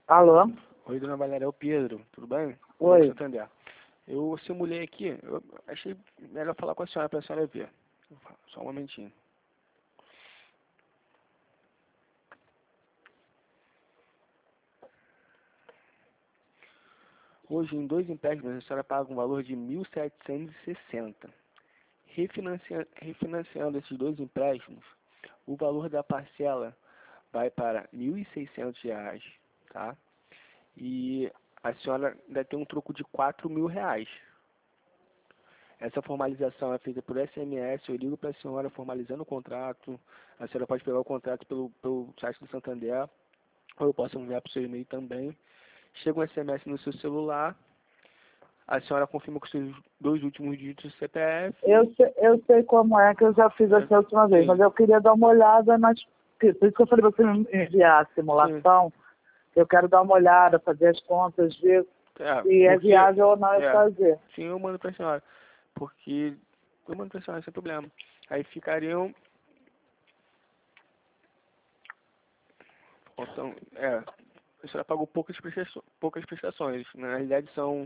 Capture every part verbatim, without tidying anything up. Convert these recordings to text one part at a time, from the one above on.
Alô? Oi, dona Valéria, é o Pedro, tudo bem? Oi. Santander. Eu simulei aqui, eu achei melhor falar com a senhora para a senhora ver. Só um momentinho. Hoje, em dois empréstimos, a senhora paga um valor de mil setecentos e sessenta. Refinancia, refinanciando esses dois empréstimos, o valor da parcela vai para mil e seiscentos reais, tá? E a senhora ainda tem um troco de quatro mil reais. Essa formalização é feita por S M S, eu ligo para a senhora formalizando o contrato. A senhora pode pegar o contrato pelo, pelo site do Santander, ou eu posso enviar para o seu e-mail também. Chega um S M S no seu celular, a senhora confirma com os seus dois últimos dígitos do C P F. Eu sei, eu sei como é que eu já fiz assim a última vez, Sim. mas eu queria dar uma olhada, mas por isso que eu falei para você me enviar a simulação. Sim. Eu quero dar uma olhada, fazer as contas, ver É, se é porque, viável ou não eu é, fazer. sim, eu mando para a senhora, porque eu mando para a senhora sem problema. Aí ficariam... Então, é, a senhora pagou poucas prestações, poucas prestações. Na realidade são...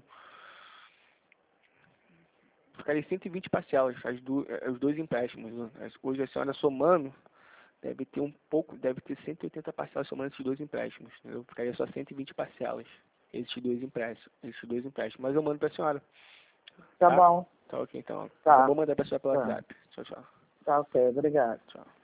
Ficaria cento e vinte parcelas, as do, eh, os dois empréstimos. Né? Hoje a senhora somando, deve ter um pouco, deve ter cento e oitenta parcelas somando esses dois empréstimos. Entendeu? Ficaria só cento e vinte parcelas, esses dois empréstimos. Esses dois empréstimos. Mas eu mando para a senhora. Tá, Tá? bom. Tá ok, então. Tá. Eu vou mandar para a senhora pelo Tá. WhatsApp. Tchau, tchau. Tá ok, obrigado. Tchau.